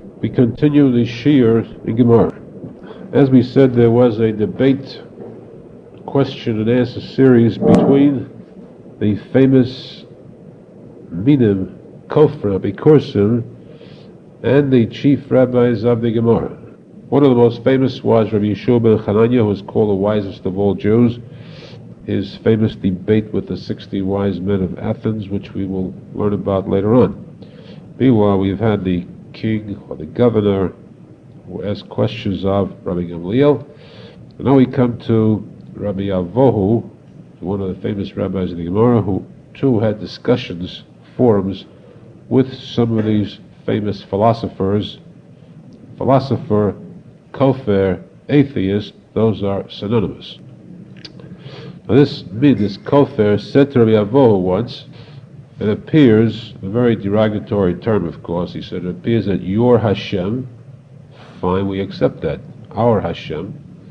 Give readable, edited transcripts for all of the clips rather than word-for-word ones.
We continue the Shiur in Gemara. As we said, there was a debate, question and answer series between the famous Minim Kofra Rabbi Korsim and the chief rabbis of the Gemara. One of the most famous was Rabbi Yeshua ben Chananya, who was called the wisest of all Jews. His famous debate with the 60 wise men of Athens, which we will learn about later on. Meanwhile, we've had the king or the governor who asked questions of Rabbi Gamliel. And now we come to Rabbi Avohu, one of the famous rabbis of the Gemara, who too had discussions, forums, with some of these famous philosophers. Philosopher, kofar, atheist, those are synonymous. Now this kofar, said to Rabbi Avohu once, it appears, a very derogatory term of course, he said, it appears that your Hashem, fine, we accept that, our Hashem,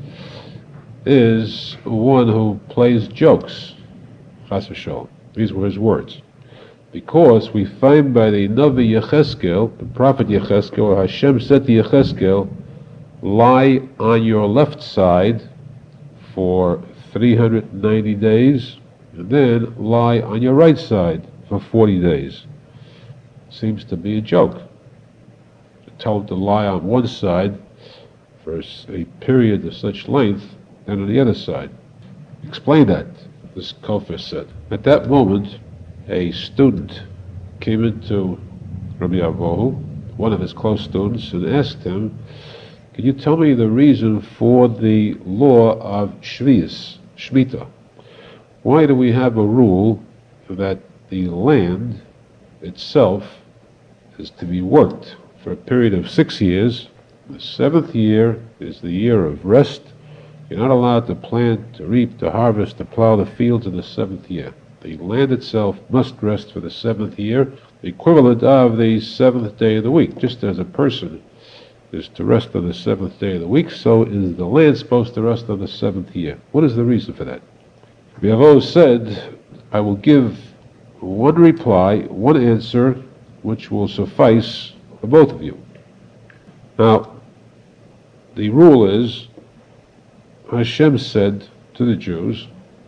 is one who plays jokes, chas v'sholom. These were his words. Because we find by the Navi Yecheskel, the prophet Yecheskel, Hashem said to Yecheskel, lie on your left side for 390 days, and then lie on your right side for 40 days. Seems to be a joke. To tell him to lie on one side for a period of such length, and on the other side. Explain that, this kofar said. At that moment, a student came into Rabbi Avohu, one of his close students, and asked him, can you tell me the reason for the law of Shemitah? Why do we have a rule that the land itself is to be worked for a period of 6 years? The 7th year is the year of rest. You're not allowed to plant, to reap, to harvest, to plow the fields in the 7th year. The land itself must rest for the 7th year, the equivalent of the 7th day of the week. Just as a person is to rest on the 7th day of the week, so is the land supposed to rest on the 7th year. What is the reason for that? Rabbi Avohu said, I will give one reply, one answer, which will suffice for both of you. Now, the rule is, Hashem said to the Jews,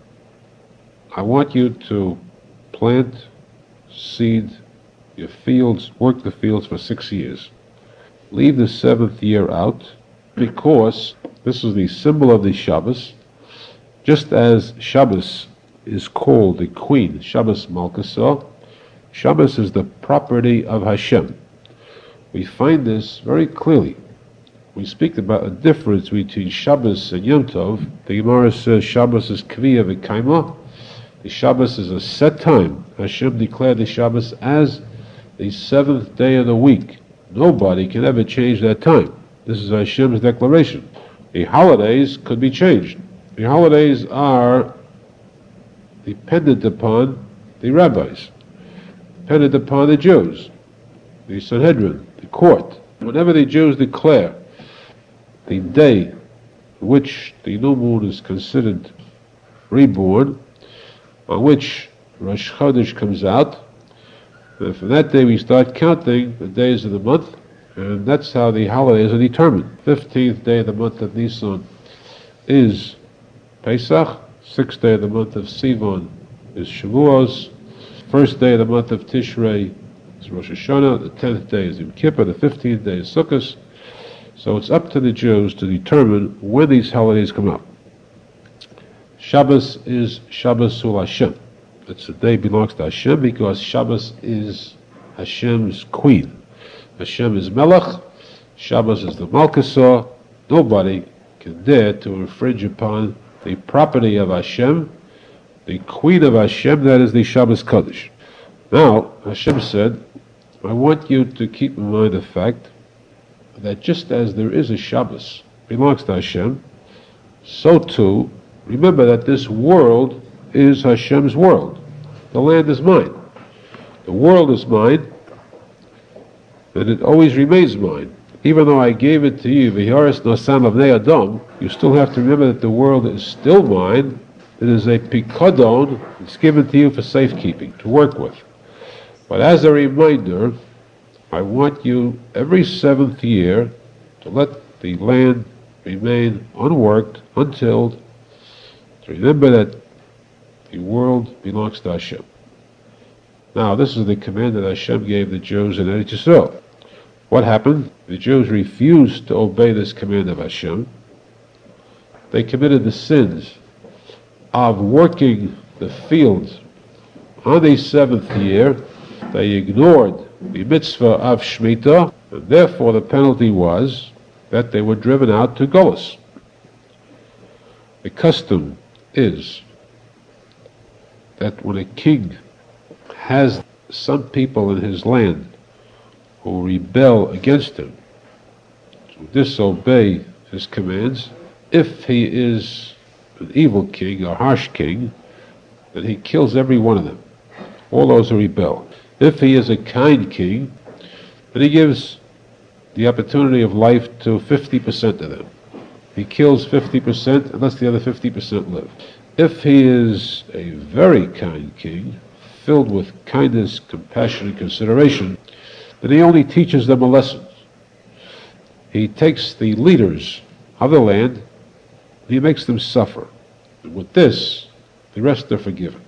I want you to plant, seed your fields, work the fields for 6 years. Leave the 7th year out, because this is the symbol of the Shabbos. Just as Shabbos is called the queen, Shabbos Malkasah, Shabbos is the property of Hashem. We find this very clearly. We speak about a difference between Shabbos and Yom Tov. The Gemara says Shabbos is Kviya v'Kaima. The Shabbos is a set time. Hashem declared the Shabbos as the 7th day of the week. Nobody can ever change that time. This is Hashem's declaration. The holidays could be changed. The holidays are dependent upon the rabbis, dependent upon the Jews, the Sanhedrin, the court. Whenever the Jews declare the day in which the new moon is considered reborn, on which Rosh Chodesh comes out, and from that day we start counting the days of the month, and that's how the holidays are determined. 15th day of the month of Nisan is Pesach, 6th day of the month of Sivan is Shavuos, 1st day of the month of Tishrei is Rosh Hashanah, the 10th day is Yom Kippur, the 15th day is Sukkot. So it's up to the Jews to determine when these holidays come up. Shabbos is Shabbos Ul Hashem. It's a day belongs to Hashem because Shabbos is Hashem's queen. Hashem is Melech. Shabbos is the Malkasah. Nobody can dare to infringe upon the property of Hashem, the queen of Hashem, that is the Shabbos Kodesh. Now, Hashem said, I want you to keep in mind the fact that just as there is a Shabbos belongs to Hashem, so too, remember that this world is Hashem's world. The land is mine. The world is mine, and it always remains mine. Even though I gave it to you, V'yaris Nosam Avnei Adam, you still have to remember that the world is still mine. It is a pikadon. It's given to you for safekeeping, to work with. But as a reminder, I want you every seventh year to let the land remain unworked, untilled, to remember that the world belongs to Hashem. Now, this is the command that Hashem gave the Jews in Eretz Yisrael. What happened? The Jews refused to obey this command of Hashem. They committed the sins of working the fields on the seventh year. They ignored the mitzvah of Shemitah, and therefore the penalty was that they were driven out to Golus. The custom is that when a king has some people in his land who rebel against him, to disobey his commands, if he is an evil king, a harsh king, then he kills every one of them, all those who rebel. If he is a kind king, then he gives the opportunity of life to 50% of them. He kills 50% and lets the other 50% live. If he is a very kind king, filled with kindness, compassion, and consideration, then he only teaches them a lesson. He takes the leaders of the land, and he makes them suffer. And with this, the rest are forgiven.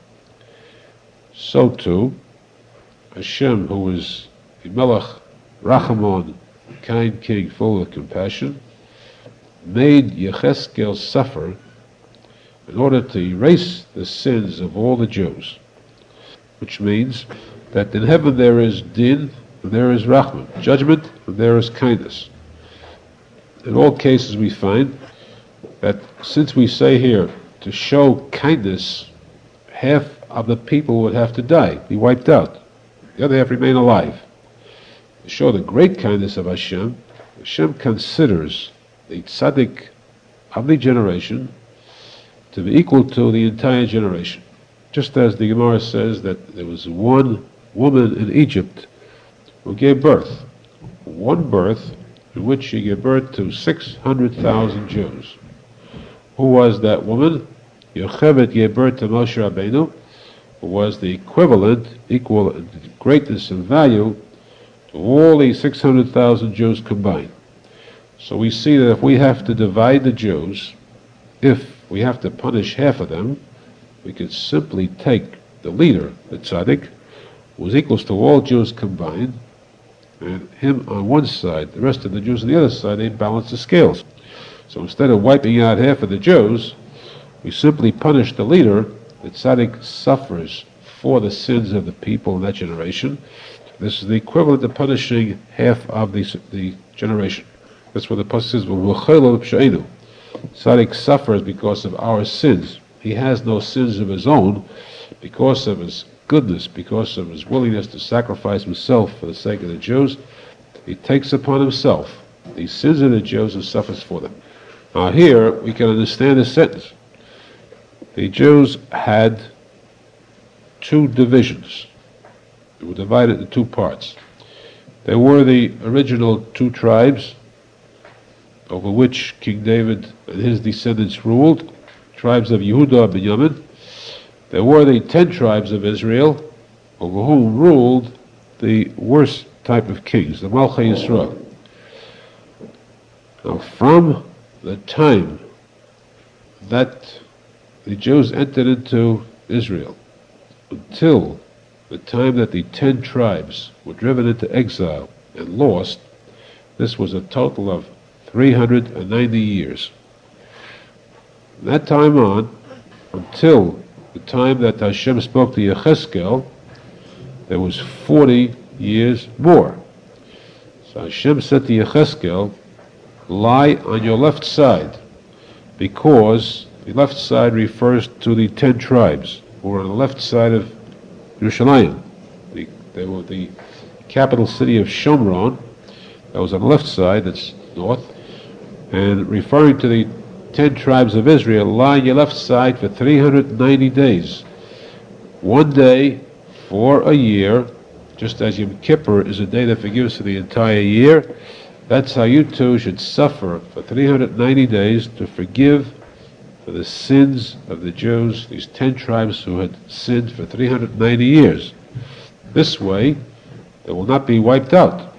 So too, Hashem, who is the Melech Rachamon, kind king full of compassion, made Yecheskel suffer in order to erase the sins of all the Jews, which means that in heaven there is din, and there is Rachman, judgment, and there is kindness. In all cases we find that since we say here to show kindness, half of the people would have to die, be wiped out. The other half remain alive. To show the great kindness of Hashem, Hashem considers the tzaddik of the generation to be equal to the entire generation. Just as the Gemara says that there was one woman in Egypt who gave birth, one birth in which she gave birth to 600,000 Jews. Who was that woman? Yocheved gave birth to Moshe Rabbeinu, who was the equal in greatness and value to all the 600,000 Jews combined. So we see that if we have to divide the Jews, if we have to punish half of them, we could simply take the leader, the tzaddik, who was equals to all Jews combined, and him on one side, the rest of the Jews on the other side, they balance the scales. So instead of wiping out half of the Jews, we simply punish the leader. The tzaddik suffers for the sins of the people in that generation. This is the equivalent of punishing half of the generation. That's what the pasuk says, "V'chaylo b'sheinu." Tzaddik suffers because of our sins. He has no sins of his own because of his goodness, because of his willingness to sacrifice himself for the sake of the Jews. He takes upon himself the sins of the Jews and suffers for them. Now here we can understand this sentence. The Jews had two divisions. They were divided into two parts. There were the original two tribes over which King David and his descendants ruled, tribes of Yehudah and Benjamin. There were the 10 tribes of Israel, over whom ruled the worst type of kings, the Malchei Yisrael. Now, from the time that the Jews entered into Israel until the time that the 10 tribes were driven into exile and lost, this was a total of 390 years. From that time on, until the time that Hashem spoke to Yecheskel, there was 40 years more. So Hashem said to Yecheskel, lie on your left side, because the left side refers to the 10 tribes who were on the left side of Yerushalayim. They were the capital city of Shomron. That was on the left side, that's north. And referring to the 10 tribes of Israel, lie on your left side for 390 days. One day for a year, just as Yom Kippur is a day that forgives for the entire year. That's how you too should suffer for 390 days to forgive for the sins of the Jews, these 10 tribes who had sinned for 390 years. This way, they will not be wiped out.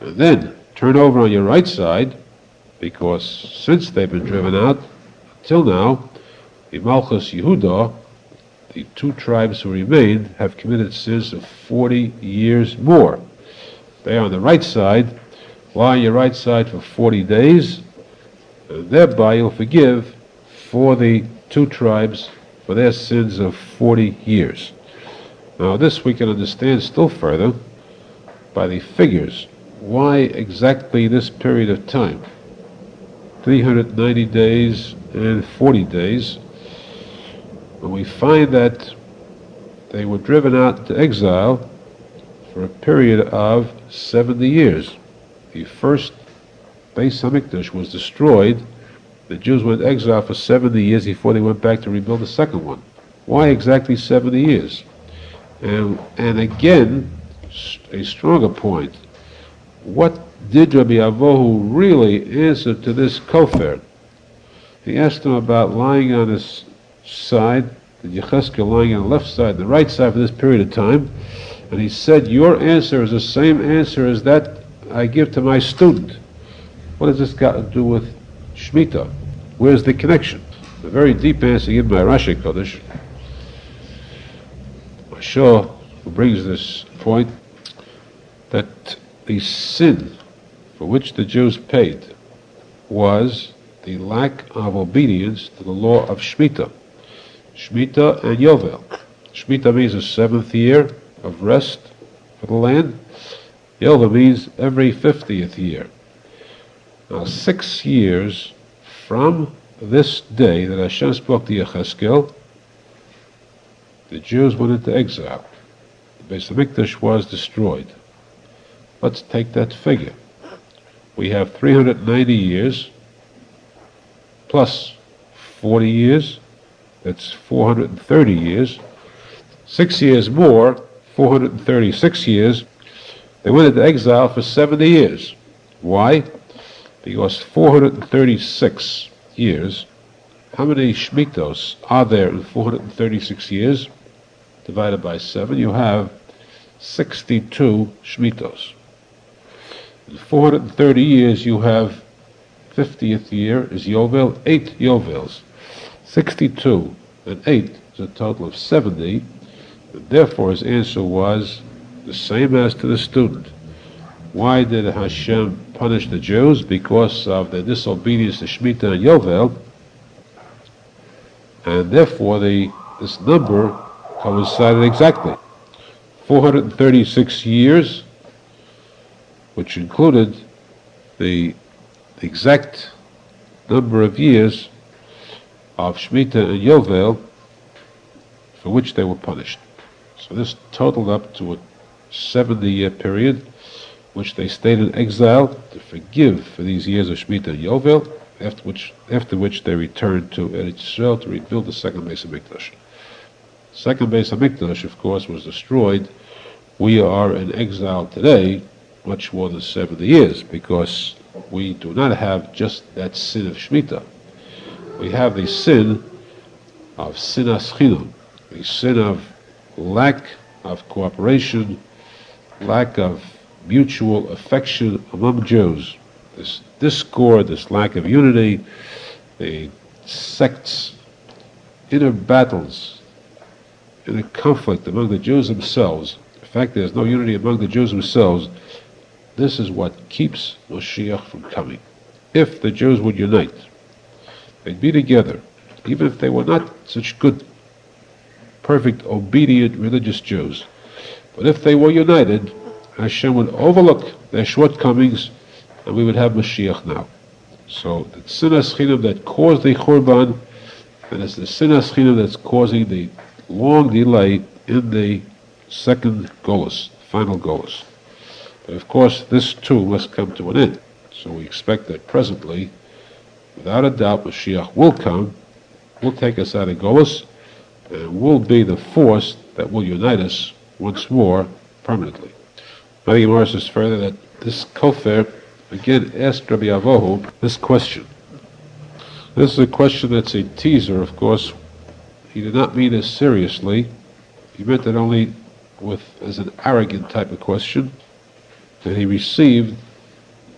And then turn over on your right side, because since they've been driven out, till now, the Malchus Yehuda, the two tribes who remained, have committed sins of 40 years more. They are on the right side, lie on your right side for 40 days, and thereby you'll forgive for the two tribes for their sins of 40 years. Now this we can understand still further by the figures. Why exactly this period of time? 390 days and 40 days. When we find that they were driven out into exile for a period of 70 years. The first Beis Hamikdash was destroyed. The Jews went to exile for 70 years before they went back to rebuild the second one. Why exactly 70 years? And again, a stronger point. What did Rabbi Avohu really answer to this kofar? He asked him about lying on his side, the Yecheskel lying on the left side, the right side for this period of time, and he said, your answer is the same answer as that I give to my student. What has this got to do with Shemitah? Where's the connection? A very deep answer given by Rashi Kodesh. Mashal, who brings this point, that the sin for which the Jews paid was the lack of obedience to the law of Shemitah. Shemitah and Yovel. Shemitah means the 7th year of rest for the land. Yovel means every 50th year. Now 6 years from this day that Hashem spoke to Yecheskel, the Jews went into exile. The Beis Hamikdash was destroyed. Let's take that figure. We have 390 years plus 40 years, that's 430 years. 6 years more, 436 years. They went into exile for 70 years. Why? Because 436 years, how many Shmitos are there in 436 years? Divided by 7, you have 62 Shmitos. In 430 years, you have 50th year is Yovel, 8 Yovels. 62 and 8 is a total of 70. And therefore, his answer was the same as to the student. Why did Hashem punish the Jews? Because of their disobedience to Shemitah and Yovel. And therefore, this number coincided exactly. 436 years, which included the exact number of years of Shemitah and Yovel for which they were punished. So this totaled up to a 70-year period, which they stayed in exile to forgive for these years of Shemitah and Yovel, after which they returned to Eretz Yisrael to rebuild the second Beis Hamikdash. Second Beis Hamikdash, of course, was destroyed. We are in exile today much more than 70 years, because we do not have just that sin of Shemitah. We have the sin of sinas chinam, the sin of lack of cooperation, lack of mutual affection among Jews. This discord, this lack of unity, the sects, inner battles, inner conflict among the Jews themselves. In fact, there's no unity among the Jews themselves. This is what keeps Moshiach from coming. If the Jews would unite, they'd be together, even if they were not such good, perfect, obedient, religious Jews. But if they were united, Hashem would overlook their shortcomings, and we would have Mashiach now. So the sinas chinam that caused the Churban, and it's the sinas chinam that's causing the long delay in the second Golus, final Golus. But of course, this too must come to an end. So we expect that presently, without a doubt, Mashiach will come, will take us out of Golus, and will be the force that will unite us once more permanently. Now the Gemara says further that this kofar again asked Rabbi Avohu this question. This is a question that's a teaser, of course. He did not mean it seriously. He meant it only as an arrogant type of question. And he received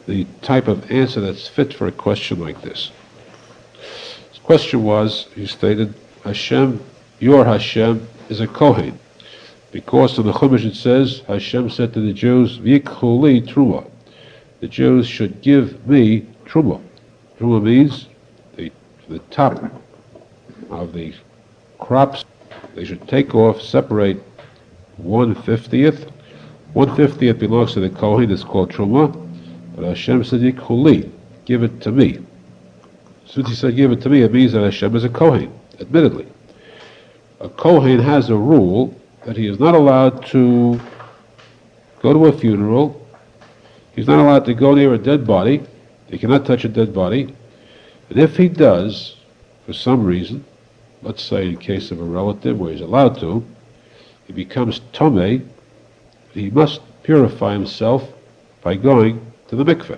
the type of answer that's fit for a question like this. His question was, he stated, Hashem, your Hashem, is a Kohen. Because in the Chumash it says, Hashem said to the Jews, V'yikchu li truma. The Jews should give me truma. Truma means the top of the crops. They should take off, separate 1/50th. 1/50th belongs to the Kohen, it's called truma. But Hashem said, Yikchu li, give it to me. Since he said, give it to me, it means that Hashem is a Kohen, admittedly. A Kohen has a rule that he is not allowed to go to a funeral. He's not allowed to go near a dead body. He cannot touch a dead body. And if he does, for some reason, let's say in case of a relative where he's allowed to, he becomes tomei, he must purify himself by going to the mikveh.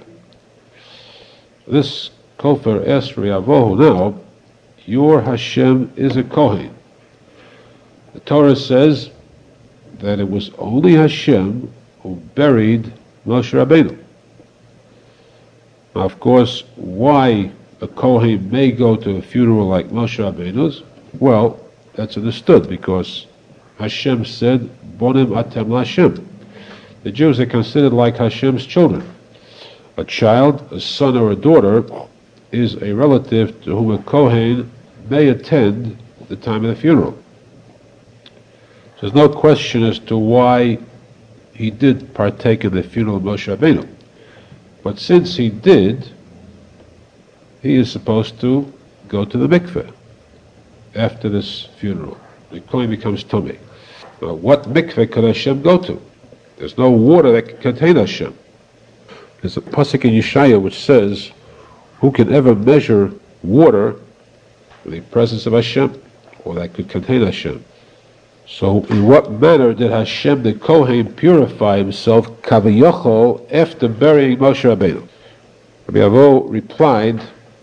This Kofer asked Riavohu now, your Hashem is a Kohen. The Torah says that it was only Hashem who buried Moshe Rabbeinu. Now, of course, why a Kohen may go to a funeral like Moshe Rabbeinu's, well, that's understood because Hashem said, Bonim atem Hashem. The Jews are considered like Hashem's children. A child, a son or a daughter, is a relative to whom a Kohen may attend the time of the funeral. There's no question as to why he did partake in the funeral of Moshe Rabbeinu. But since he did, he is supposed to go to the mikveh after this funeral. The Kohen becomes Tomei. Now, what mikveh could Hashem go to? There's no water that can contain Hashem. There's a pasuk in Yeshaya which says, who can ever measure water in the presence of Hashem, or that could contain Hashem? So in what manner did Hashem the Kohen purify himself, Kaviyachol, after burying Moshe Rabbeinu? Rabbi Avo replied,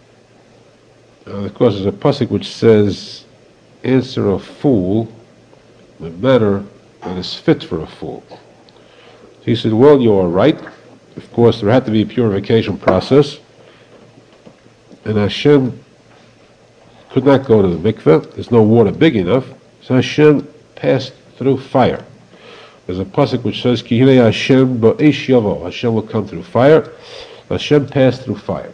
of course there's a pasuk which says, answer a fool in a manner that is fit for a fool. He said, well, you are right. Of course, there had to be a purification process. And Hashem could not go to the mikveh. There's no water big enough. So Hashem passed through fire. There's a pasuk which says, Ki hinei Hashem ba'esh yavo. Hashem will come through fire. Hashem passed through fire.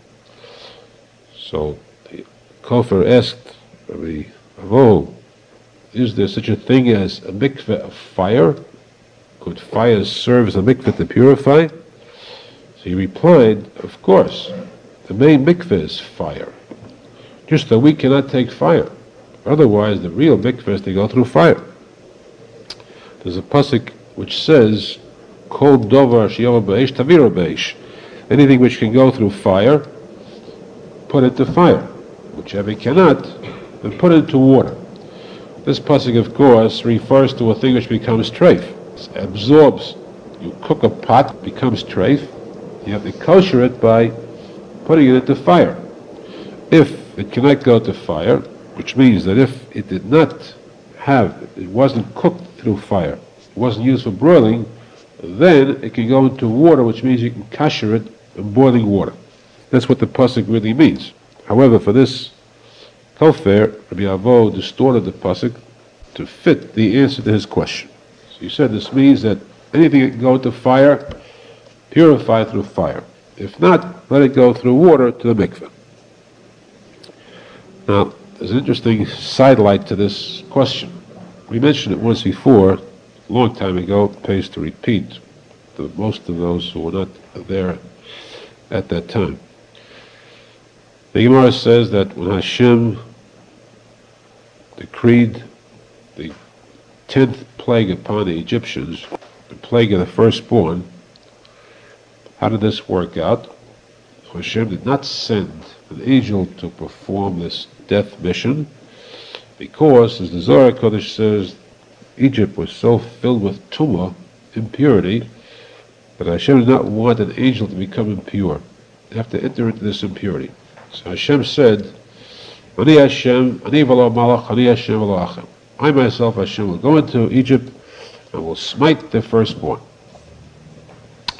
So the Kofer asked Rabbi Avo, is there such a thing as a mikveh of fire? Could fire serve as a mikveh to purify? So he replied, of course. The main mikveh is fire. Just that we cannot take fire. Otherwise, the real mikveh is to go through fire. There's a pasuk which says, Kol dovar sheyavo b'esh taviro b'esh. Anything which can go through fire, put into fire. Whichever cannot, then put into water. This pasuk, of course, refers to a thing which becomes treif. It absorbs. You cook a pot, becomes treif. You have to kosher it by putting it into fire. If it cannot go to fire, which means that if it did not it wasn't cooked through fire, it wasn't used for broiling, then it can go into water, which means you can kosher it in boiling water. That's what the pasuk really means. However, for this Kofer, Rabbi Avo distorted the pasuk to fit the answer to his question. So he said this means that anything that can go into fire, purify through fire. If not, let it go through water to the mikveh. Now, there's an interesting sidelight to this question. We mentioned it once before, a long time ago. It pays to repeat to most of those who were not there at that time. The Gemara says that when Hashem decreed the 10th plague upon the Egyptians, the plague of the firstborn, how did this work out? Hashem did not send an angel to perform this death mission because, as the Zohar Kodesh says, Egypt was so filled with tumah, impurity, that Hashem did not want an angel to become impure. They have to enter into this impurity. So Hashem said, Ani Hashem, Ani v'lo malach, Ani Hashem v'lo achem. I myself, Hashem, will go into Egypt and will smite the firstborn.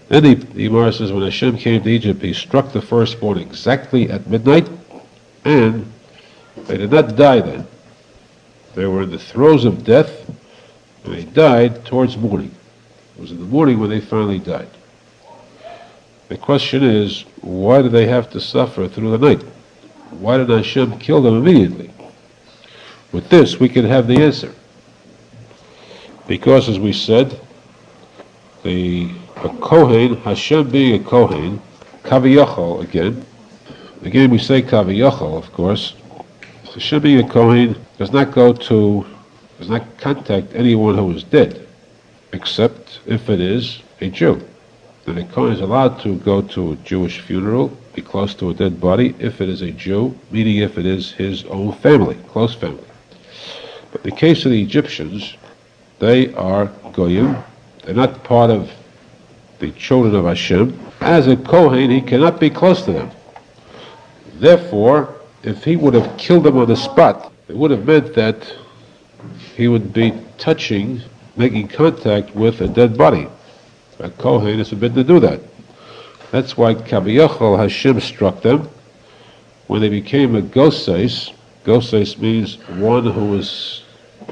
Then the Gemara says, when Hashem came to Egypt, he struck the firstborn exactly at midnight, and they did not die then. They were in the throes of death, and they died towards morning. It was in the morning when they finally died. The question is, why did they have to suffer through the night? Why did Hashem kill them immediately? With this, we can have the answer. Because, as we said, a Kohen, Hashem being a Kohen, Kaviyachol again we say Kaviyachol, of course. Hashem being a Kohen does not contact anyone who is dead, except if it is a Jew. And a Kohen is allowed to go to a Jewish funeral, be close to a dead body, if it is a Jew, meaning if it is his own family, close family. But in the case of the Egyptians, they are Goyim. They're not part of the children of Hashem. As a Kohen, he cannot be close to them. Therefore, if he would have killed them on the spot, it would have meant that he would be making contact with a dead body. A Kohen is forbidden to do that. That's why Kaviyachol Hashem struck them when they became a Goses. Goses means one who is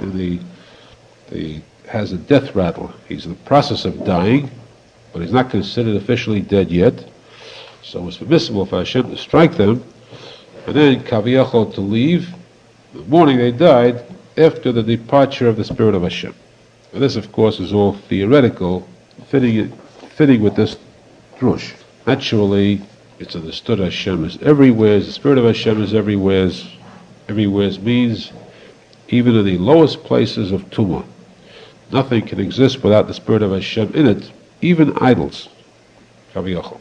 has a death rattle. He's in the process of dying, but he's not considered officially dead yet. So it's permissible for Hashem to strike them, and then Kaviyachol to leave. In the morning they died after the departure of the Spirit of Hashem. And this, of course, is all theoretical, fitting with this drush. Naturally, it's understood Hashem is everywhere. The Spirit of Hashem is everywhere. Everywhere means even in the lowest places of Tumah. Nothing can exist without the Spirit of Hashem in it, even idols. Kaviyachol.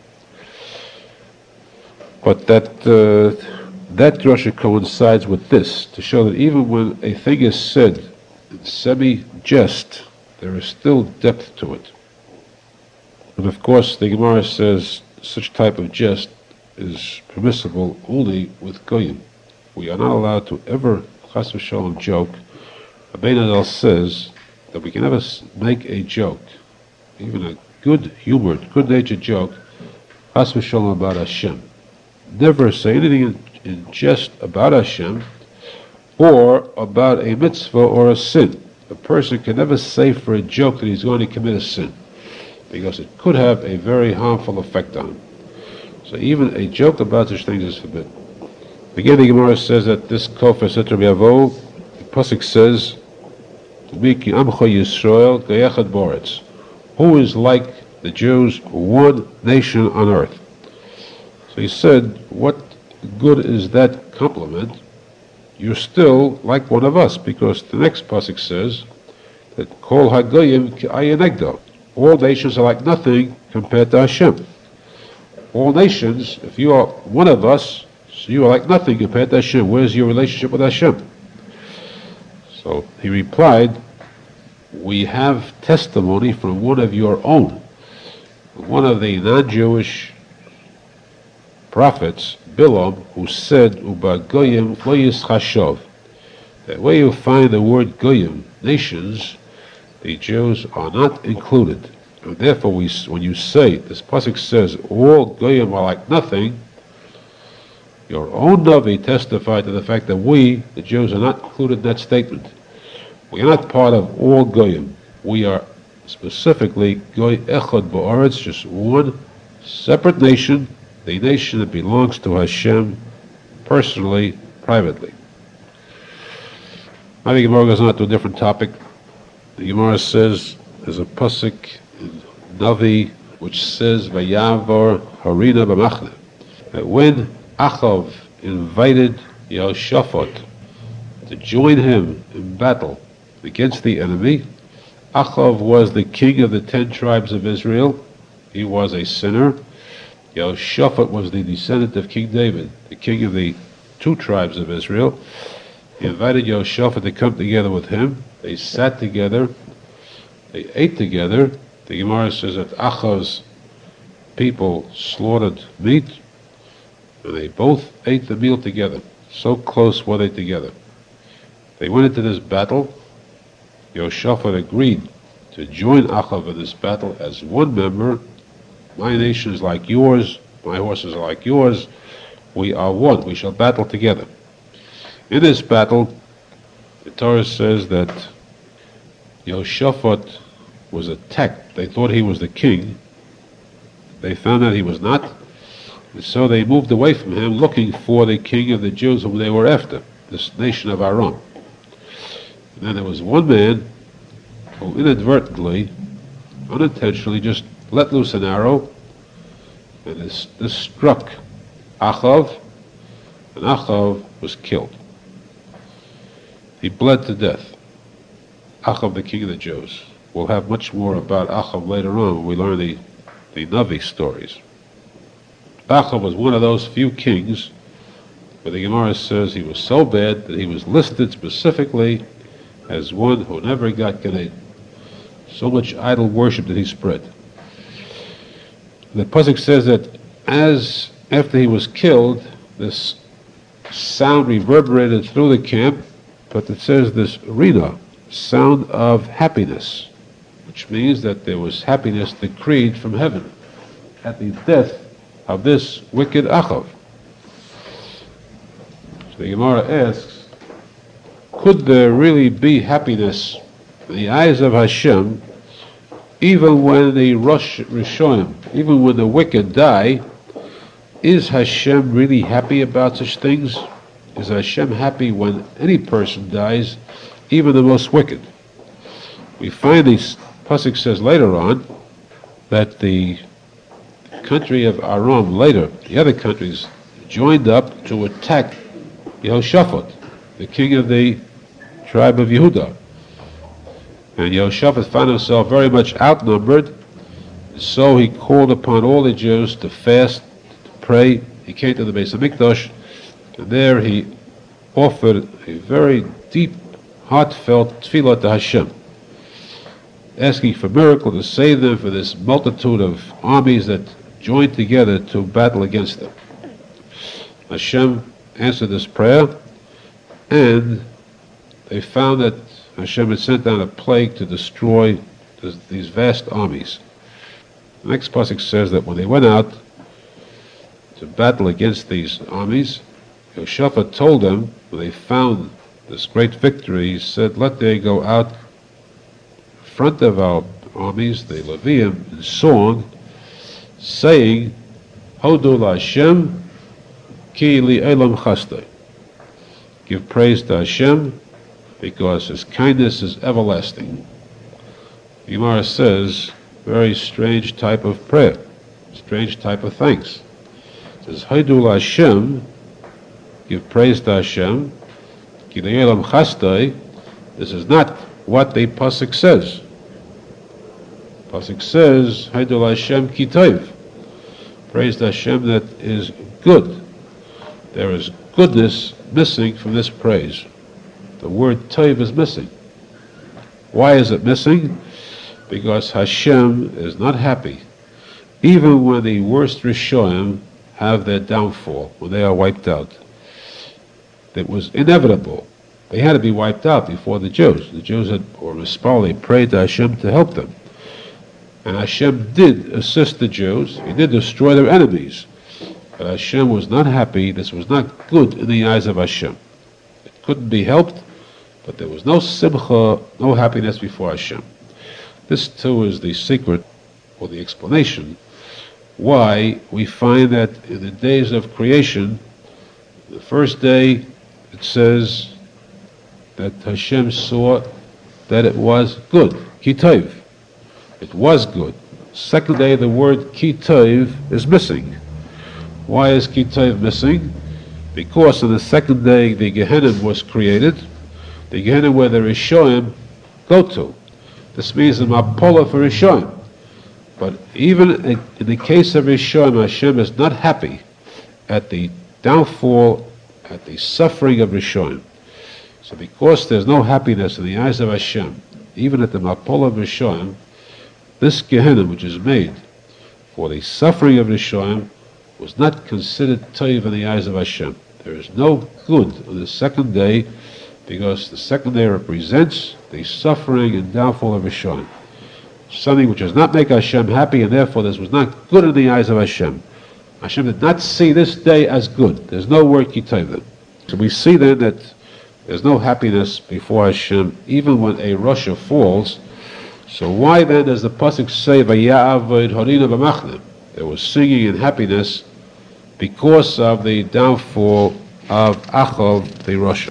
But that drasha coincides with this, to show that even when a thing is said in semi-jest, there is still depth to it. And of course, the Gemara says such type of jest is permissible only with Goyim. We are not allowed to ever, chas v'sholom, joke. Rabbeinu Adel says that we can never make a joke, even a good-humored, good-natured joke, chas v'sholom, about Hashem. Never say anything in jest about Hashem or about a mitzvah or a sin. A person can never say for a joke that he's going to commit a sin, because it could have a very harmful effect on him. So even a joke about such things is forbidden. Again, the Gemara says that this Kofar said to Rabbi Avo, the Pasuk says, Miki Amcha Yisrael Gayachad Boretz. Who is like the Jews, one nation on earth? So he said, what good is that compliment? You're still like one of us, because the next pasuk says that Kol Hagoyim K'ayanegdo. All nations are like nothing compared to Hashem. All nations, if you are one of us, so you are like nothing compared to Hashem. Where's your relationship with Hashem? So he replied, we have testimony from one of your own, one of the non-Jewish prophets, Bilam, who said, Uba Goyim lo yischashov, that where you find the word Goyim, nations, the Jews are not included. And therefore, when you say, this pasuk says, all Goyim are like nothing, your own Navi testified to the fact that we, the Jews, are not included in that statement. We are not part of all Goyim. We are specifically Goy Echad Ba'aretz, just one separate nation, the nation that belongs to Hashem personally, privately. Now the Gemara goes on to a different topic. The Gemara says, there's a pasuk in Navi which says, Vayavor Harina B'machne, that when Achav invited Yehoshaphat to join him in battle against the enemy, Achav was the king of the 10 tribes of Israel. He was a sinner. Yehoshaphat was the descendant of King David, the king of the 2 tribes of Israel. He invited Yehoshaphat to come together with him. They sat together. They ate together. The Gemara says that Achav's people slaughtered meat, and they both ate the meal together. So close were they together. They went into this battle. Yehoshaphat agreed to join Achav in this battle as one member, My nation is like yours, my horses are like yours, we are one, we shall battle together. In this battle, the Torah says that Yehoshaphat was attacked. They thought he was the king. They found out he was not. And so they moved away from him looking for the king of the Jews whom they were after, this nation of Aram. And then there was one man who inadvertently, unintentionally, just let loose an arrow, and this struck Achav, and Achav was killed. He bled to death. Achav, the king of the Jews. We'll have much more about Achav later on when we learn the Navi stories. Achav was one of those few kings where the Gemara says he was so bad that he was listed specifically as one who never got Gan. So much idol worship that he spread. The pasuk says that after he was killed, this sound reverberated through the camp, but it says this rina, sound of happiness, which means that there was happiness decreed from heaven at the death of this wicked Achav. So the Gemara asks, could there really be happiness in the eyes of Hashem even when the Rishonim, even when the wicked die? Is Hashem really happy about such things? Is Hashem happy when any person dies, even the most wicked? We find these pasuk says later on that the country of Aram later, the other countries, joined up to attack Yehoshaphat, the king of the tribe of Yehuda. And Yehoshaphat found himself very much outnumbered, so he called upon all the Jews to fast, to pray. He came to the Beis HaMikdash, and there he offered a very deep, heartfelt tefillah to Hashem, asking for miracle to save them for this multitude of armies that joined together to battle against them. Hashem answered this prayer, and they found that Hashem had sent down a plague to destroy these vast armies. The next pasuk says that when they went out to battle against these armies, Yehoshaphat told them, when they found this great victory, he said, let there go out in front of our armies, the Levium, in song, saying, Hodu LaHashem, ki li'elam chasdei. Give praise to Hashem, because His kindness is everlasting. The Gemara says, very strange type of prayer, strange type of thanks. It says, Hodu LaHashem, give praise to Hashem, ki li'elam chasdei. This is not what the pasuk says. Pasuk says, Hodu LaHashem ki tov. Praise to Hashem that is good. There is goodness missing from this praise. The word tov is missing. Why is it missing? Because Hashem is not happy, even when the worst Rishonim have their downfall, when they are wiped out. It was inevitable. They had to be wiped out before the Jews. The Jews they prayed to Hashem to help them. And Hashem did assist the Jews. He did destroy their enemies. But Hashem was not happy. This was not good in the eyes of Hashem. It couldn't be helped, but there was no simcha, no happiness before Hashem. This too is the secret, or the explanation, why we find that in the days of creation, the first day it says that Hashem saw that it was good, ki tov. It was good. Second day, the word ki tov is missing. Why is ki tov missing? Because on the second day, the Gehenna was created, the Gehenna where the Rishonim go to. This means a mapola for Rishonim. But even in the case of Rishonim, Hashem is not happy at the downfall, at the suffering of Rishonim. So because there's no happiness in the eyes of Hashem, even at the mapola of Rishonim, this Gehenna, which is made for the suffering of Rishonim, was not considered tov in the eyes of Hashem. There is no good on the second day, because the second day represents the suffering and downfall of Rishonim. something which does not make Hashem happy, and therefore this was not good in the eyes of Hashem. Hashem did not see this day as good. There's no word kitayv. So we see then that there's no happiness before Hashem, even when a Rasha falls. So why then does the pasuk say Vaya'avod Horina b'machnem? There was singing and happiness because of the downfall of Achav the Rasha.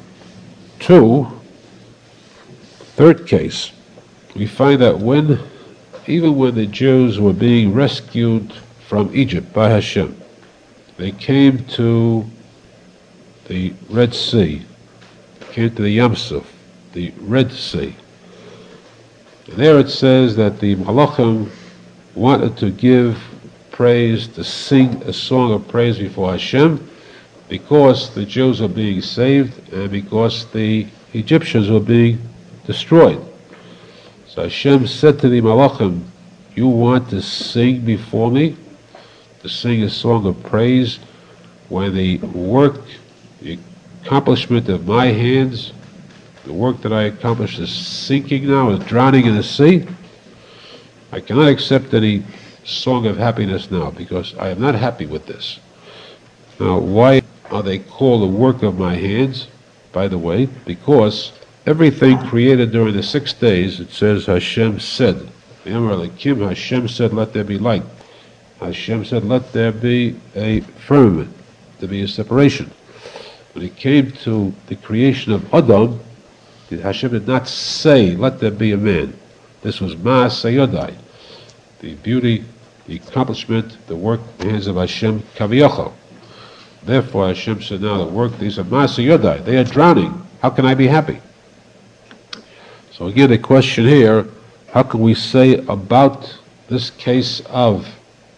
Third case, we find that even when the Jews were being rescued from Egypt by Hashem, they came to the Red Sea, came to the Yam Suf, the Red Sea. And there it says that the Malachim wanted to give praise, to sing a song of praise before Hashem, because the Jews were being saved and because the Egyptians were being destroyed. So Hashem said to the Malachim, you want to sing before me, to sing a song of praise, when the work, the accomplishment of my hands, the work that I accomplished is sinking now, is drowning in the sea. I cannot accept any song of happiness now, because I am not happy with this. Now, why are they called the work of my hands? By the way, because everything created during the 6 days, it says Hashem said. Hashem said, let there be light. Hashem said, let there be a firmament, to be a separation. When it came to the creation of Adam, Hashem did not say, let there be a man. This was Ma'aseh Yodai, the beauty, the accomplishment, the work in the hands of Hashem Kaviyachal. Therefore Hashem said, now the work, these are Ma'aseh Yodai, they are drowning. How can I be happy? So again, the question here, how can we say about this case of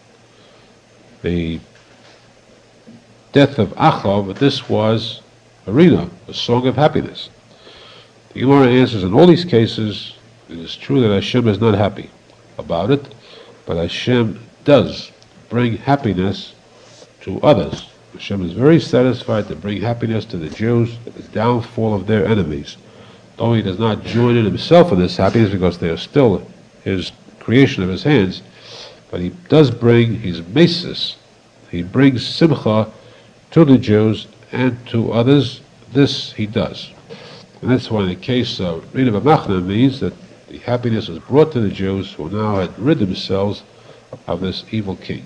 the death of Achav that this was a song of happiness? The Gemara answers, in all these cases, it is true that Hashem is not happy about it, but Hashem does bring happiness to others. Hashem is very satisfied to bring happiness to the Jews at the downfall of their enemies. Though he does not join in himself in this happiness because they are still his creation of his hands, but he does bring his mesis, he brings simcha to the Jews and to others. This he does. And that's why in the case of Rina B'machna means that the happiness was brought to the Jews who now had rid themselves of this evil king.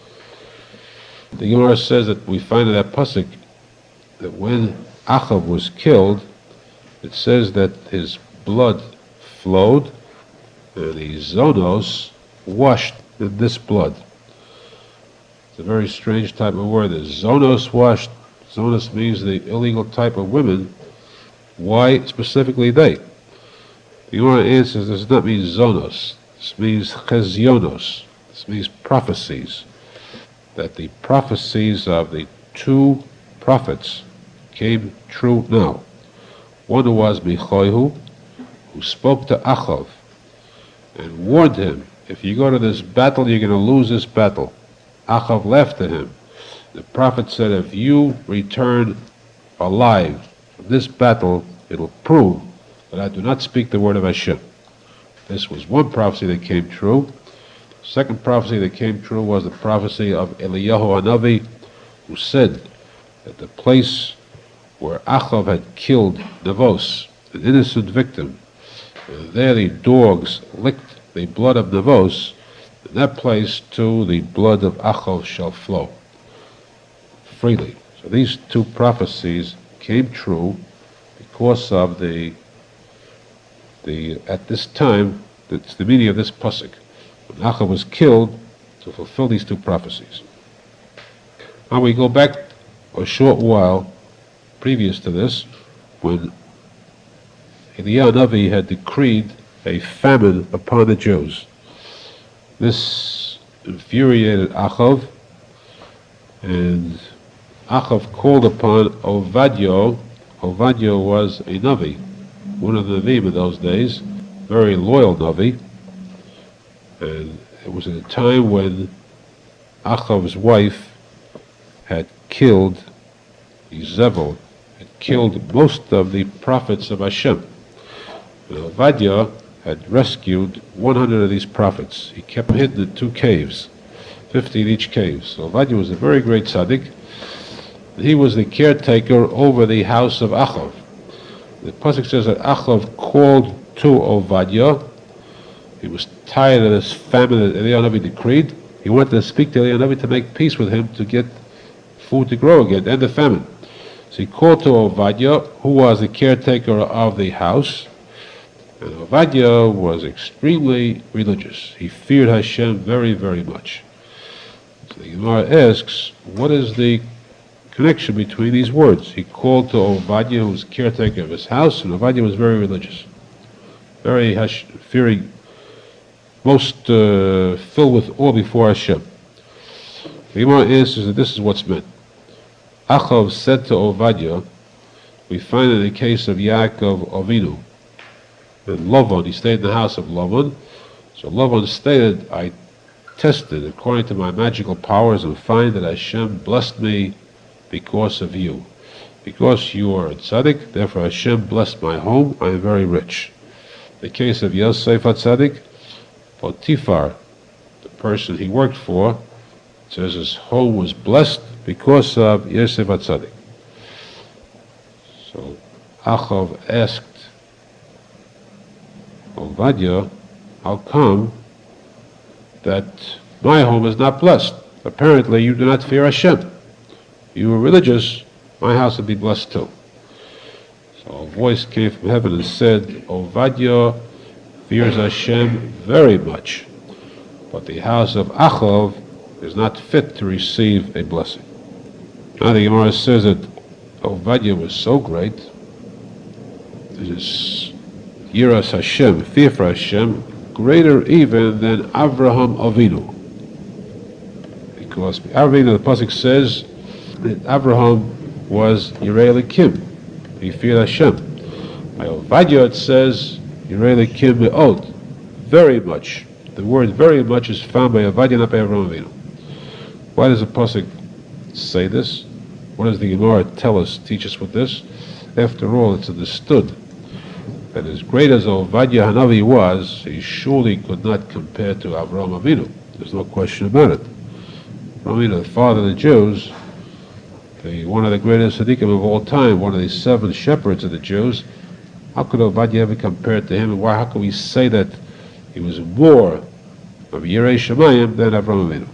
The Gemara says that we find in that pasuk that when Achav was killed, it says that his blood flowed and the zonos washed in this blood. It's a very strange type of word. The zonos washed. Zonos means the illegal type of women. Why specifically they? The Gemara answers, this does not mean zonos. This means chezionos. This means prophecies. That the prophecies of the 2 prophets came true now. One was Michoihu, who spoke to Achav and warned him, if you go to this battle, you're going to lose this battle. Achav laughed at him. The prophet said, if you return alive from this battle, it'll prove that I do not speak the word of Hashem. This was one prophecy that came true. The second prophecy that came true was the prophecy of Eliyahu Hanavi, who said that the place where Achav had killed Navos, an innocent victim, and there the dogs licked the blood of Navos, in that place too the blood of Achav shall flow freely. So these 2 prophecies came true because of the at this time, it's the meaning of this pasuk. When Achav was killed, to fulfill these 2 prophecies. Now we go back a short while previous to this, when Eliyahu Navi had decreed a famine upon the Jews. This infuriated Achav, and Achav called upon Ovadia. Ovadia was a Navi, one of the Navim in those days, very loyal Navi, and it was at a time when Achav's wife had killed Izebel, had killed most of the prophets of Hashem. And Ovadia had rescued 100 of these prophets. He kept them hidden in 2 caves, 50 in each cave. So Ovadia was a very great tzaddik. He was the caretaker over the house of Achav. The pasuk says that Achav called to Ovadia. He was tired of this famine that Eliyahu Navi decreed. He wanted to speak to Eliyahu Navi to make peace with him, to get food to grow again, end the famine. So he called to Ovadia, who was the caretaker of the house. And Ovadia was extremely religious. He feared Hashem very, very much. So the Gemara asks, what is the connection between these words? He called to Ovadia, who was caretaker of his house, and Ovadia was very religious, very fearing, most filled with awe before Hashem. The Gemara answers that this is what's meant. Achav said to Ovadia, we find in the case of Yaakov Avinu, and Lavan, he stayed in the house of Lavan. So Lavan stated, I tested according to my magical powers and find that Hashem blessed me because of you. Because you are a tzaddik, therefore Hashem blessed my home, I am very rich. The case of Yosef HaTzaddik, Potiphar, the person he worked for, says his home was blessed because of Yosef HaTzaddik. So Achav asked Ovadia, how come that my home is not blessed? Apparently you do not fear Hashem. You are religious, my house would be blessed too. So a voice came from heaven and said, Ovadia fears Hashem very much, but the house of Achav is not fit to receive a blessing. Now the Gemara says that Ovadia was so great, his Yiras Hashem, fear for Hashem, greater even than Avraham Avinu. Because Avinu, the pasuk says that Avraham was Yirei Elokim, he feared Hashem. By Ovadia it says Yirei Elokim me'od, very much. The word very much is found by Ovadia, not by Avraham Avinu. Why does the pasuk say this? What does the Gemara tell us, teach us with this? After all, it's understood that as great as Ovadia Hanavi was, he surely could not compare to Avraham Avinu. There's no question about it. Avraham Avinu, the father of the Jews, one of the greatest tzaddikim of all time, one of the 7 shepherds of the Jews, how could Ovadia ever compare to him? And how can we say that he was more of Yirei Shemayim than Avraham Avinu?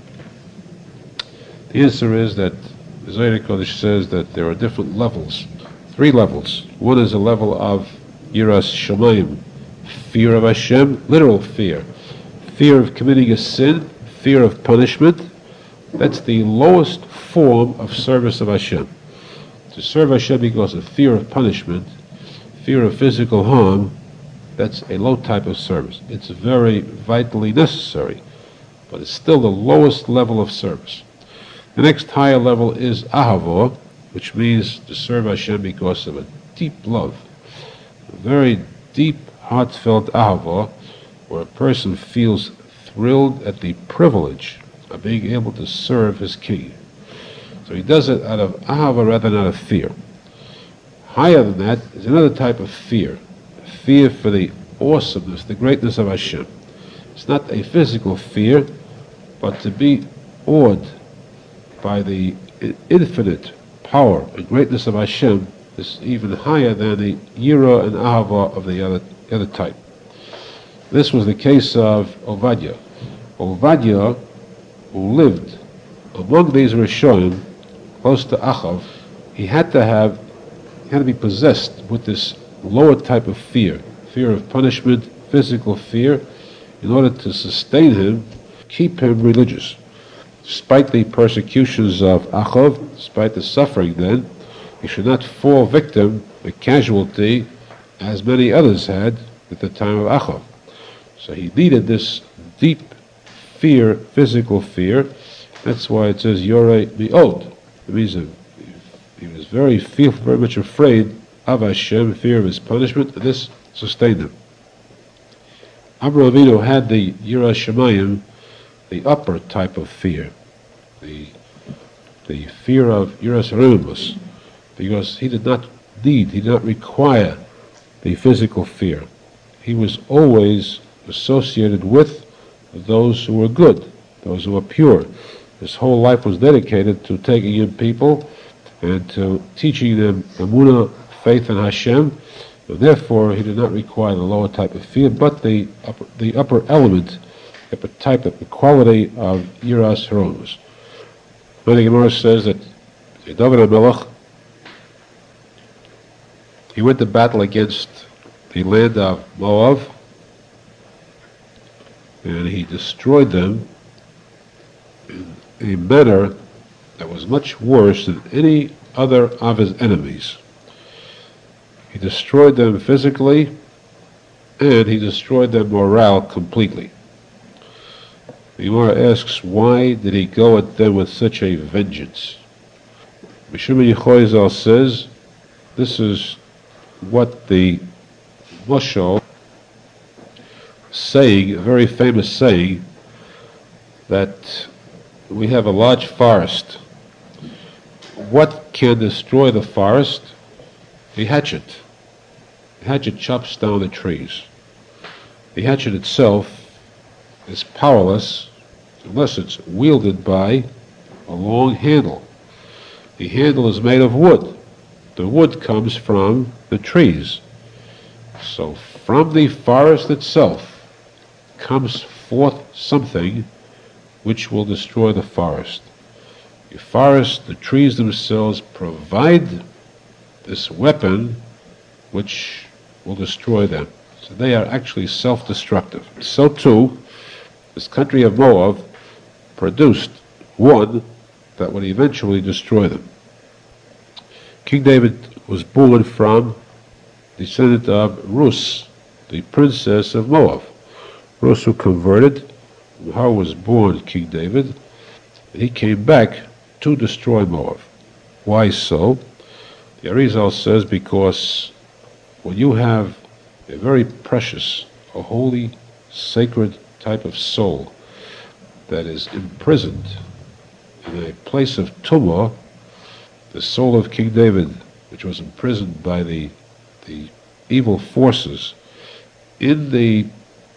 The answer is that the Zohar Kodesh says that there are different levels, 3 levels. One is a level of Yiras Shamayim, fear of Hashem, literal fear. Fear of committing a sin, fear of punishment. That's the lowest form of service of Hashem. To serve Hashem because of fear of punishment, fear of physical harm, that's a low type of service. It's very vitally necessary, but it's still the lowest level of service. The next higher level is Ahava, which means to serve Hashem because of a deep love. A very deep, heartfelt ahava, where a person feels thrilled at the privilege of being able to serve his king. So he does it out of ahava rather than out of fear. Higher than that is another type of fear, fear for the awesomeness, the greatness of Hashem. It's not a physical fear, but to be awed by the infinite power and greatness of Hashem is even higher than the Yira and Ahava of the other type. This was the case of Ovadia. Ovadia, who lived among these Rishonim, close to Achav, he had to be possessed with this lower type of fear of punishment, physical fear, in order to sustain him, keep him religious. Despite the persecutions of Achav, despite the suffering then, he should not fall victim, a casualty, as many others had at the time of Achav. So he needed this deep fear, physical fear. That's why it says Yorei Mi'od. It means he was very much afraid of Hashem, fear of his punishment, and this sustained him. Avraham Avinu had the Yiras Shamayim, the upper type of fear, the fear of Yiras Rumus, because he did not require the physical fear. he was always associated with those who were good, those who were pure. His whole life was dedicated to taking in people and to teaching them emunah, faith in Hashem. So therefore, he did not require the lower type of fear, but the upper element, the upper type, the quality of Yiras Haronos. The Gemara says that David HaMelech, he went to battle against the land of Moab, and he destroyed them in a manner that was much worse than any other of his enemies. He destroyed them physically, and he destroyed their morale completely. The Gemara asks, why did he go at them with such a vengeance? Mishum Yechoizal says, this is what the Mashal saying, a very famous saying, that we have a large forest. What can destroy the forest? The hatchet. The hatchet chops down the trees. The hatchet itself is powerless unless it's wielded by a long handle. The handle is made of wood. The wood comes from the trees. So from the forest itself comes forth something which will destroy the forest. The forest, the trees themselves provide this weapon which will destroy them. So they are actually self-destructive. So too, this country of Moab produced one that would eventually destroy them. King David was born from descendant of Rus, the princess of Moab. Rus, who converted, how was born King David, and he came back to destroy Moab. Why so? The Arizal says, because when you have a very precious, a holy, sacred type of soul that is imprisoned in a place of tumah, the soul of King David, which was imprisoned by the evil forces in the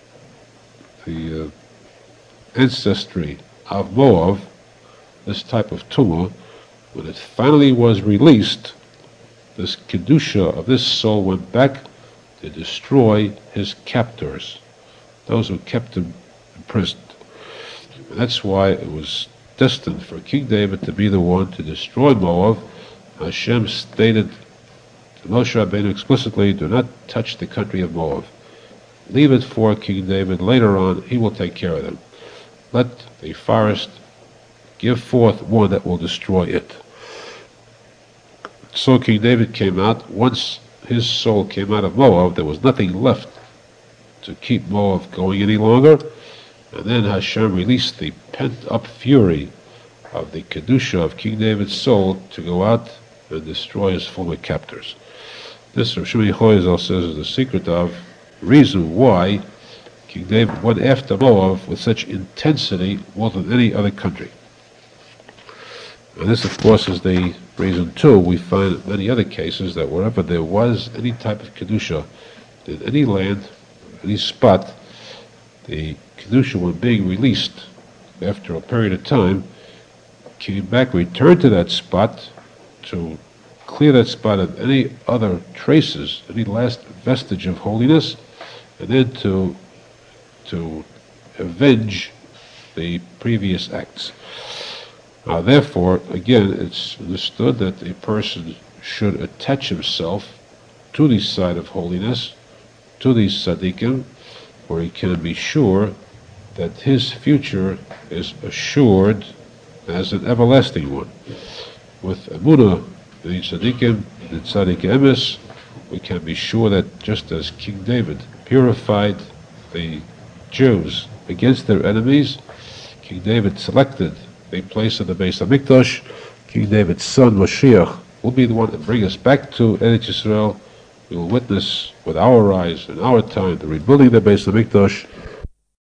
ancestry of Moab, this type of tumah, when it finally was released, this kedusha of this soul went back to destroy his captors, those who kept him imprisoned. And that's why it was destined for King David to be the one to destroy Moab. Hashem stated to Moshe Rabbeinu explicitly, do not touch the country of Moab. Leave it for King David. Later on, he will take care of them. Let the forest give forth one that will destroy it. So King David came out. Once his soul came out of Moab, there was nothing left to keep Moab going any longer. And then Hashem released the pent-up fury of the Kedusha of King David's soul to go out and destroy his former captors. This, Rav Shimon Yechoizal says, is the secret of reason why King David went after Moab with such intensity more than any other country. And this, of course, is the reason, too, we find in many other cases that wherever there was any type of Kedusha in any land, any spot, the Kedusha, when being released after a period of time, came back, returned to that spot to clear that spot of any other traces, any last vestige of holiness, and then to avenge the previous acts. Therefore, again, it's understood that a person should attach himself to the side of holiness, to these tzaddikim, where he can be sure that his future is assured as an everlasting one. With emunah, the tzaddikim, the tzaddik emes, we can be sure that just as King David purified the Jews against their enemies, King David selected the place of the Beis HaMikdash. King David's son, Mashiach, will be the one to bring us back to Eretz Yisrael. We will witness with our eyes in our time the rebuilding of the Beis HaMikdash.